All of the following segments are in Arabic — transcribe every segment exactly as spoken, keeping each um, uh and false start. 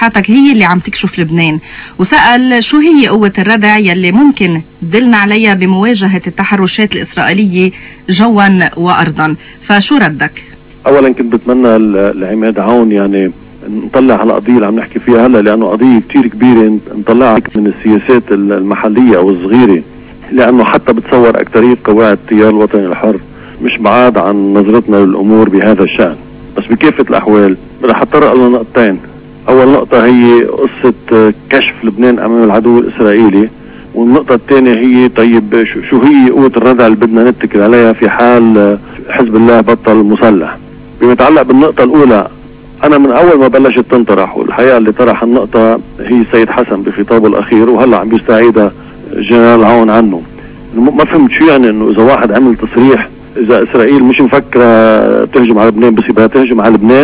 حضرتك هي اللي عم تكشف لبنان، وسأل شو هي قوة الردع يلي ممكن تدلنا عليها بمواجهة التحرشات الإسرائيلية جوا وأرضا، فشو ردك؟ أولا كنت بتمنى لعماد عون يعني نطلع على قضية اللي عم نحكي فيها هلا، لأنه قضية كتير كبيرة نطلع من السياسات المحلية أو الصغيرة، لأنه حتى بتصور أكترية قواعد التيار الوطني الحر مش بعاد عن نظرتنا للأمور بهذا الشأن. بس بكافة الأحوال رح أتطرق لنقطتين. أول نقطة هي قصة كشف لبنان أمام العدو الإسرائيلي، والنقطة الثانية هي طيب شو هي قوة الردع اللي بدنا نتكل عليها في حال حزب الله بطل مسلح. بما يتعلق بالنقطة الأولى، أنا من أول ما بلشت تنطرح، والحقيقة اللي طرح النقطة هي سيد حسن بخطابه الأخير، وهلا عم بيستعيدها جنرال عون عنه. ما فهمت شو يعني إنه إذا واحد عمل تصريح إذا إسرائيل مش مفكرة تهجم على لبنان بس يبقى تهجم على لبنان،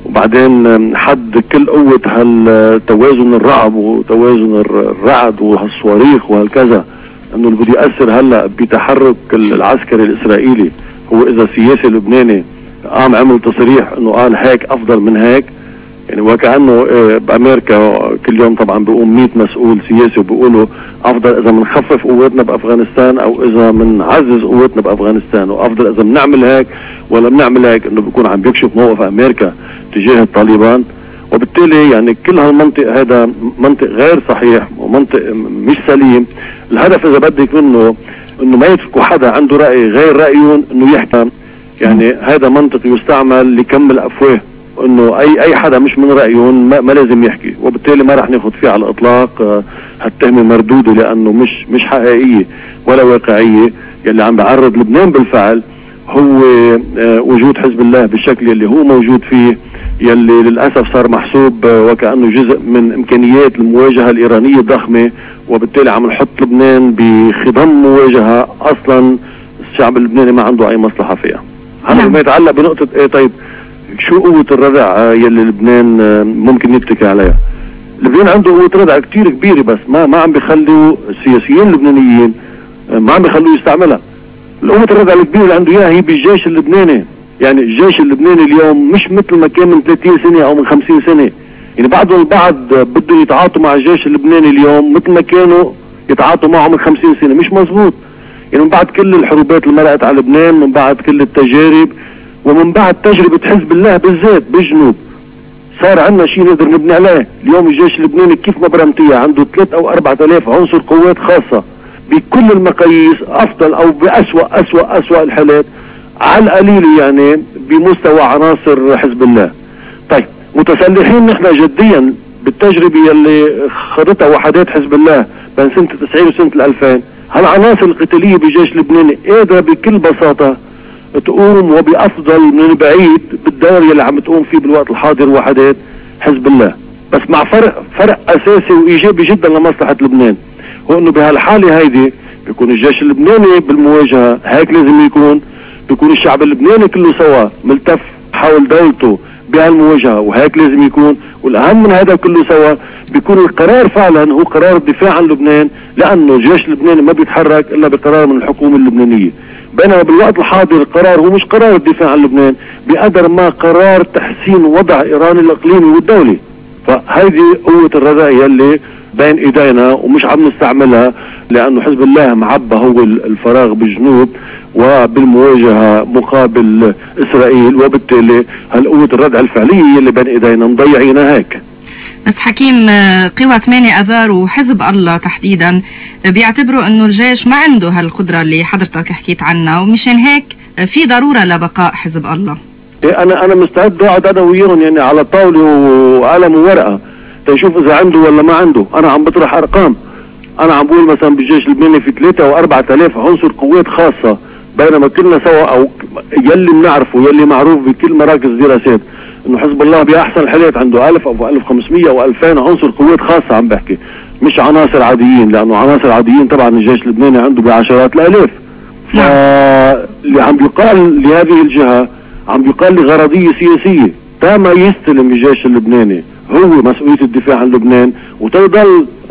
وبعدين حد كل قوة هالتوازن الرعب وتوازن الرعد وهالصواريخ وهالكذا، إنه اللي بده يأثر هلا بتحرك العسكري الإسرائيلي هو إذا السياسي اللبناني قام عمل تصريح انه قال هيك افضل من هيك، يعني وكأنه بامريكا كل يوم طبعا بيقوم مئة مسؤول سياسي وبيقولوا افضل اذا بنخفف قوتنا بافغانستان او اذا بنعزز قوتنا بافغانستان، وافضل اذا بنعمل هيك ولا بنعمل هيك، انه بيكون عم بيكشف موقف امريكا تجاه الطالبان. وبالتالي يعني كل هالمنطق هذا منطق غير صحيح ومنطق مش سليم. الهدف اذا بدك منه انه ما يتركوا حدا عنده رأي غير رأيهم انه يحكي، يعني هذا منطق يستعمل لكم الافواه، انه اي اي حدا مش من رايهم ما, ما لازم يحكي، وبالتالي ما رح ناخذ فيه على الاطلاق. هالتهمه مردوده لانه مش مش حقيقيه ولا واقعيه. يلي عم بعرض لبنان بالفعل هو وجود حزب الله بالشكل اللي هو موجود فيه، يلي للاسف صار محسوب وكانه جزء من امكانيات المواجهه الايرانيه الضخمه، وبالتالي عم نحط لبنان بخضم مواجهه اصلا الشعب اللبناني ما عنده اي مصلحه فيها. هذا ما يتعلق بنقطة ايه طيب شو قوة الردع يلي لبنان ممكن يتكي عليها. لبنان عنده قوة ردع كتير كبيرة، بس ما ما عم بيخلوا السياسيين اللبنانيين ما عم بيخلوا يستعملها. القوة الردع الكبيرة اللي عنده اياها هي بالجيش اللبناني. يعني الجيش اللبناني اليوم مش مثل ما كان من ثلاثين سنة او من خمسين سنة. يعني بعضهم البعض بدهم يتعاطوا مع الجيش اللبناني اليوم مثل ما كانوا يتعاطوا معه من خمسين سنة. مش مزبوط. يعني من بعد كل الحروبات اللي مرقت على لبنان، من بعد كل التجارب، ومن بعد تجربة حزب الله بالذات بالجنوب، صار عندنا شيء نقدر نبني عليه. اليوم الجيش اللبناني كيف ما برمتيه عنده ثلاث او اربعة الاف عنصر قوات خاصة بكل المقاييس، افضل او باسوأ اسوأ اسوأ الحالات على القليل يعني بمستوى عناصر حزب الله. طيب متسلحين نحن جديا بالتجربة يلي خضتها وحدات حزب الله بين سنة تسعين وسنة الألفين. هالعناصر القتالية بالجيش اللبناني قادرة بكل بساطة تقوم وبأفضل من بعيد بالدور يلي عم تقوم فيه بالوقت الحاضر وحدات حزب الله، بس مع فرق فرق أساسي وإيجابي جدا لمصلحة لبنان، هو إنه بهالحالة هيدي بيكون الجيش اللبناني بالمواجهة هيك لازم يكون، بيكون الشعب اللبناني كله سوا ملتف حول دولته بهالمواجهة وهيك لازم يكون، والأهم من هذا كله سوا بيكون القرار فعلا هو قرار الدفاع عن لبنان، لأنه الجيش اللبناني ما بيتحرك إلا بقرار من الحكومة اللبنانية. بينما بالوقت الحاضر القرار هو مش قرار الدفاع عن لبنان بقدر ما قرار تحسين وضع إيران الإقليمي والدولي. فهذه قوة الردع يلي بين إيدينا ومش عم نستعملها، لأنه حزب الله معبى هو الفراغ بالجنوب وبالمواجهة مقابل إسرائيل، وبالتالي هالقوة الردع الفعلية اللي بين إيدينا مضيعينها هيك. بس حكيم، قوى ثمانية آذار وحزب الله تحديدا بيعتبروا انه الجيش ما عنده هالقدرة اللي حضرتك حكيت عنها، ومشان هيك في ضرورة لبقاء حزب الله. انا انا مستعد اقعد انا وياهم يعني على طاولة وقلم وورقة تشوف اذا عنده ولا ما عنده. انا عم بطرح ارقام، انا عم بقول مثلا بالجيش اللبناني في ثلاثة واربعة الاف عنصر قوات خاصة، بينما كلنا سوا او يلي بنعرفه يلي معروف بكل مراكز دراسات انه حزب الله باحسن الحالات عنده ألف او ألف وخمسمية او ألفين عنصر قوات خاصة. عم بحكي مش عناصر عاديين، لانه عناصر عاديين طبعا الجيش اللبناني عنده بعشرات الالاف. فاللي عم بيقال لهذه الجهة عم بيقال لغرضية سياسية، تا ما يستلم الجيش اللبناني هو مسؤولية الدفاع عن لبنان وتيضل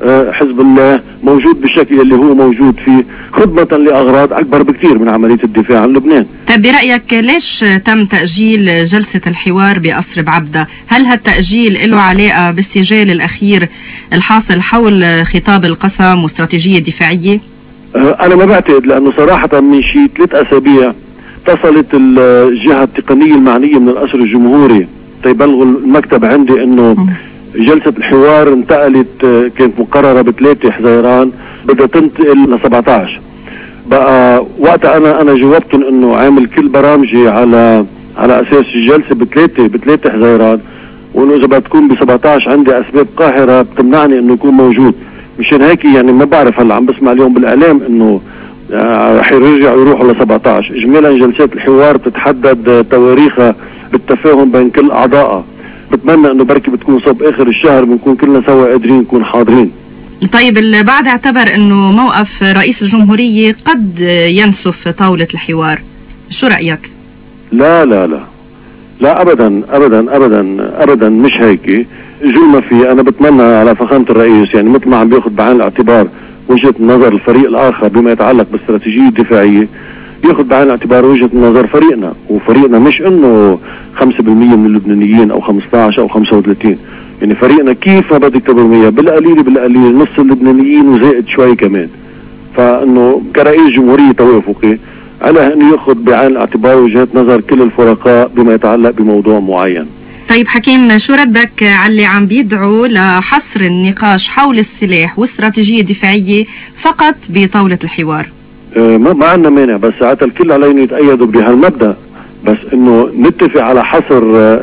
حزب الله موجود بالشكل اللي هو موجود فيه خدمة لأغراض أكبر بكثير من عملية الدفاع عن لبنان. طيب برأيك ليش تم تأجيل جلسة الحوار بقصر بعبدة؟ هل هالتأجيل له علاقة بالسجال الأخير الحاصل حول خطاب القسم واستراتيجية دفاعية؟ أنا ما بعتقد، لأنه صراحة من شيء ثلاث أسابيع اتصلت الجهة التقنية المعنية من القصر الجمهوري تيبلغوا المكتب عندي إنه جلسة الحوار انتقلت، كانت مقررة بثلاثة حزيران بدها تنتقل ل سبعة عشر. بقى وقتها انا انا جاوبتهم انه عامل كل برامجي على على اساس الجلسة بثلاثة بثلاثة حزيران، وانه اذا بدها تكون ب سبعة عشر عندي اسباب قاهرة بتمنعني انه يكون موجود. مشان هيك يعني ما بعرف، هلا عم بسمع اليوم بالاعلام انه رح يرجعوا يروحوا ل سبعة عشر. اجمالا جلسات الحوار بتتحدد تواريخها بالتفاهم بين كل اعضائها. بتمنى انه بركي بتكون صوب اخر الشهر بنكون كلنا سوا قادرين نكون حاضرين. طيب البعض اعتبر انه موقف رئيس الجمهورية قد ينسف طاولة الحوار، شو رأيك؟ لا لا لا لا ابدا ابدا ابدا ابدا مش هيك. جو ما في، انا بتمنى على فخامة الرئيس يعني مثل ما عم بياخذ بعين الاعتبار وجهة نظر الفريق الاخر بما يتعلق بالاستراتيجية الدفاعية، ياخذ بعين الاعتبار وجهة نظر فريقنا، وفريقنا مش انه خمسة بالمية من اللبنانيين او خمسة عشر او خمسة وثلاثين، يعني فريقنا كيف ما بدك تبرمية بالقليل بالقليل نص اللبنانيين وزائد شوي كمان. فانه كرئيس جمهورية توافقي على انه ياخذ بعين الاعتبار وجهة نظر كل الفرقاء بما يتعلق بموضوع معين. طيب حكيم، شو ردك على اللي عم بيدعوا لحصر النقاش حول السلاح واستراتيجية دفاعية فقط بطاولة الحوار؟ أه ما عندنا مانع، بس ساعتها الكل علينا يتأيدوا بهالمبدأ، بس انه نتفق على حصر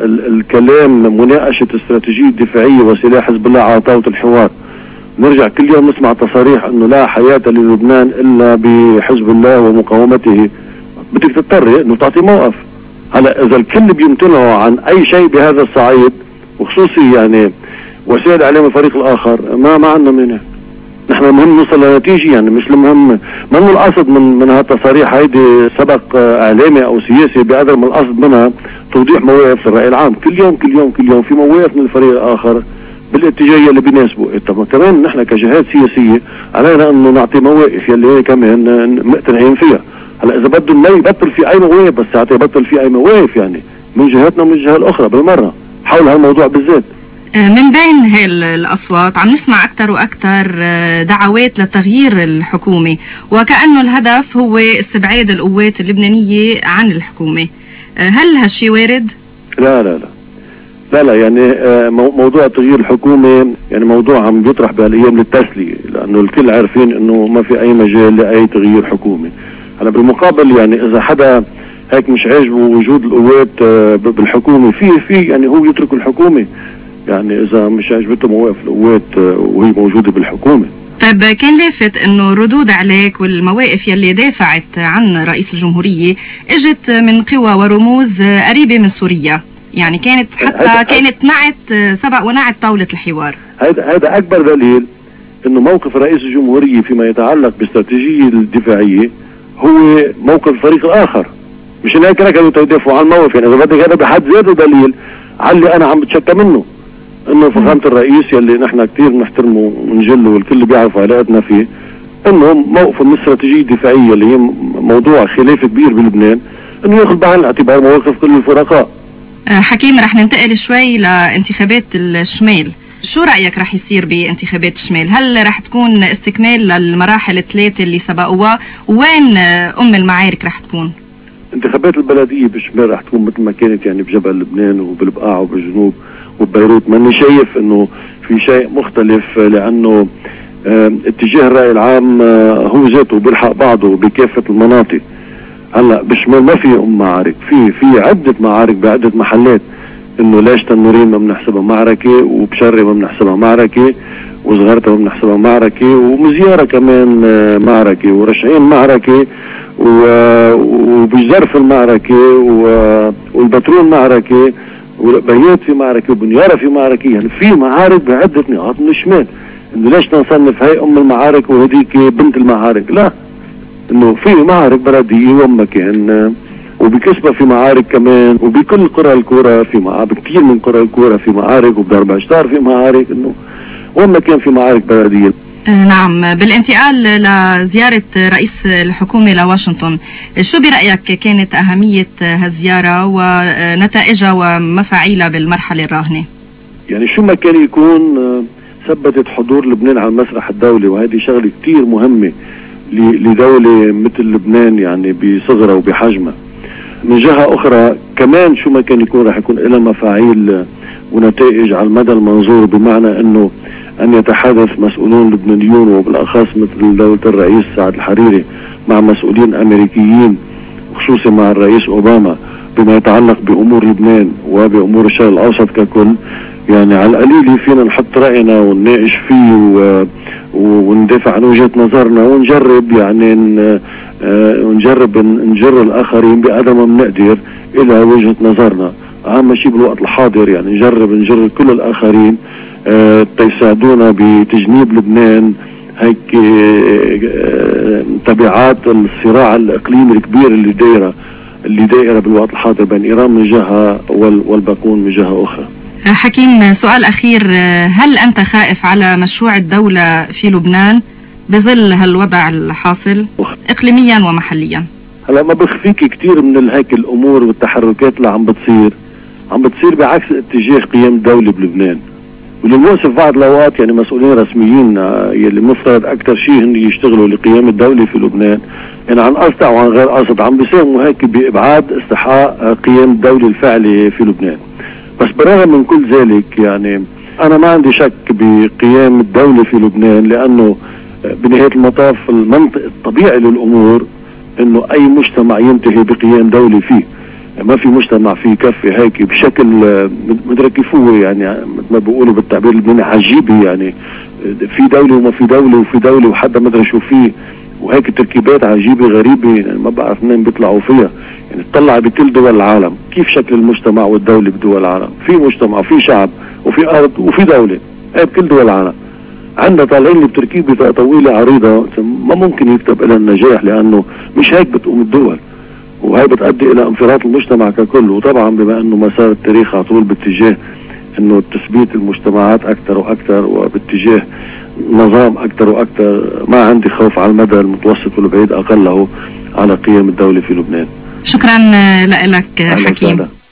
الكلام مناقشة استراتيجية دفاعية وسلاح حزب الله على طاولة الحوار. نرجع كل يوم نسمع تصاريح انه لا حياة للبنان الا بحزب الله ومقاومته. بدك تضطري انه تعطي موقف. هلا اذا الكل بيمتنعوا عن اي شيء بهذا الصعيد، وخصوصي يعني وسائل اعلام الفريق الاخر، ما ما عندنا مانع. نحن المهم نوصل لنتيجة، يعني مش المهم ما انه القصد من من هالتصاريح هيدي سبق اعلامي او سياسي، بقدر ما القصد منها توضيح مواقف الرأي العام. كل يوم كل يوم كل يوم في مواقف من الفريق الاخر بالاتجاه اللي بيناسبه. طب كمان نحن كجهات سياسية علينا انه نعطي مواقف يلي هي كمان مقتنعين فيها. هلا اذا بدهم ما يبطل في اي مواقف، بس ساعتها يبطل في اي مواقف يعني من جهتنا ومن الجهة الاخرى بالمرة حول هالموضوع بالذات. من بين هاي الأصوات عم نسمع أكثر وأكثر دعوات لتغيير الحكومة، وكأنه الهدف هو استبعاد القوات اللبنانية عن الحكومة. هل هالشي وارد؟ لا لا لا لا لا يعني موضوع تغيير الحكومة يعني موضوع عم بيطرح بهالأيام للتسلية، لأنه الكل عارفين إنه ما في أي مجال لأي تغيير حكومة. هلا بالمقابل يعني إذا حدا هيك مش عاجبه وجود القوات بالحكومة، في في يعني هو يترك الحكومة، يعني اذا مش عجبته مواقف القوات وهي موجوده بالحكومه. طيب كان لافت انه ردود عليك والمواقف يلي دافعت عن رئيس الجمهوريه اجت من قوى ورموز قريبه من سوريا، يعني كانت حتى كانت نعت سبق ونعت طاوله الحوار. هذا هذا اكبر دليل انه موقف رئيس الجمهوريه فيما يتعلق بالاستراتيجيه الدفاعيه هو موقف الفريق الاخر، مش هيك ركضوا يدافعوا عن الموقف. يعني اذا بدك هذا بحد ذاته دليل على اللي انا عم بتشكى منه، انه فخامة الرئيس يلي نحن كثير بنحترمه ونجله والكل بيعرف علاقتنا فيه، انه موقفه من الاستراتيجية الدفاعية اللي هي موضوع خلاف كبير بلبنان، انه ياخذ بعين الاعتبار مواقف كل الفرقاء. حكيم، رح ننتقل شوي لانتخابات الشمال. شو رأيك رح يصير بانتخابات الشمال؟ هل رح تكون استكمال للمراحل الثلاثة اللي سبقوها؟ وين ام المعارك رح تكون؟ انتخابات البلدية بالشمال رح تكون مثل ما كانت يعني بجبل لبنان وبالبقاع وبالجنوب وببيروت. ماني شايف انه في شيء مختلف، لانه اه اتجاه الرأي العام اه هو ذاته بيلحق بعضه بكافة المناطق. هلا بالشمال ما في ام معارك، في في عدة معارك بعدة محلات، انه ليش تنورين ما بنحسبها معركة، وبشري ما بنحسبها معركة، وصغرتها ما بنحسبها معركة، ومزيارة كمان اه معركة، ورشعين معركة، وبجرف المعركة، والبترول معركة، وبيات في معركة، وبنيارة في معركة. يعني في معارك بعدة نقاط من الشمال. انه ليش نصنف هاي ام المعارك وهديك بنت المعارك؟ لا، انه في معارك بلدية ومكان، وبكسبة في معارك كمان، وبكل قرى الكورة في معارك، بكثير من قرى الكورة في معارك، وبدرب عشتار في معارك. انه وين ما كان في معارك بلديه. نعم، بالانتقال لزيارة رئيس الحكومة لواشنطن، شو برأيك كانت أهمية هالزيارة ونتائجها ومفاعيلها بالمرحلة الراهنة؟ يعني شو ما كان يكون ثبتت حضور لبنان على المسرح الدولي، وهذه شغلة كتير مهمة لدولة مثل لبنان يعني بصغرها وبحجمها. من جهة أخرى كمان شو ما كان يكون رح يكون لها مفاعيل ونتائج على المدى المنظور، بمعنى أنه أن يتحدث مسؤولون لبنانيون وبالأخص مثل دولة الرئيس سعد الحريري مع مسؤولين أمريكيين، خصوصا مع الرئيس أوباما، بما يتعلق بأمور لبنان وبأمور الشرق الأوسط ككل. يعني على القليل فينا نحط رأينا ونناقش فيه و... وندافع عن وجهة نظرنا ونجرب يعني ن... ونجرب نجر الآخرين بقدر ما بنقدر إلى وجهة نظرنا. أهم شيء بالوقت الحاضر يعني نجرب نجر كل الآخرين أه تيساعدونا بتجنيب لبنان هيك أه تبعات الصراع الإقليمي الكبير اللي دايرة اللي دايرة بالوقت الحاضر بين إيران من جهة والباكون من جهة أخرى. حكيم، سؤال أخير، هل أنت خائف على مشروع الدولة في لبنان بظل هالوضع الحاصل إقليميا ومحليا؟ هلا ما بخفيك كتير من هيك الأمور والتحركات اللي عم بتصير عم بتصير بعكس اتجاه قيام الدولة بلبنان، وللمؤسف بعض الأوقات يعني مسؤولين رسميين يلي مفترض أكثر شيء هن يشتغلوا لقيام الدولة في لبنان، يعني عن قصد أو عن غير قصد عم بيساهموا هيك بإبعاد استحقاق قيام الدولة الفعلي في لبنان. بس بالرغم من كل ذلك يعني أنا ما عندي شك بقيام الدولة في لبنان، لأنه بنهاية المطاف المنطق الطبيعي للأمور إنه أي مجتمع ينتهي بقيام دولة فيه. ما في مجتمع فيه كفي هيك بشكل مدرك كيف هو يعني مثل ما بيقولوا بالتعبير اللبناني عجيبي، يعني في دولة وما في دولة وفي دولة وحدا ما ادري شو فيه، وهيك تركيبات عجيبة غريبة يعني ما بعرف منين بيطلعوا فيها. يعني تطلع بكل دول العالم كيف شكل المجتمع والدولة بدول العالم، في مجتمع وفي شعب وفي أرض وفي دولة، هي بكل دول العالم. عندنا طالعين لي بتركيبة طويلة عريضة ما ممكن يكتب لها النجاح، لأنه مش هيك بتقوم الدول، وهي بتؤدي الى انفراط المجتمع ككل. وطبعا بما انه مسار التاريخ على طول باتجاه انه تثبيت المجتمعات اكثر واكثر وباتجاه نظام اكثر واكثر، ما عندي خوف على المدى المتوسط والبعيد اقله على قيام الدولة في لبنان. شكرا لك حكيم.